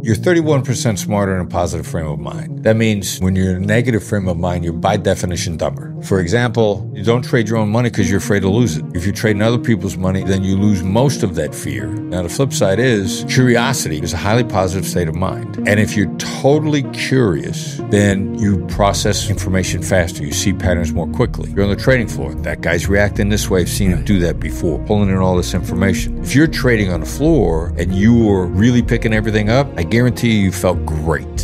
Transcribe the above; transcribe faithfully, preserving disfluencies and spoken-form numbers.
You're thirty-one percent smarter in a positive frame of mind. That means when you're in a negative frame of mind, you're by definition dumber. For example, you don't trade your own money because you're afraid to lose it. If you're trading other people's money, then you lose most of that fear. Now, the flip side is curiosity is a highly positive state of mind. And if you're totally curious, then you process information faster. You see patterns more quickly. You're on the trading floor. That guy's reacting this way. I've seen him do that before, pulling in all this information. If you're trading on the floor and you are really picking everything up, I guarantee you felt great.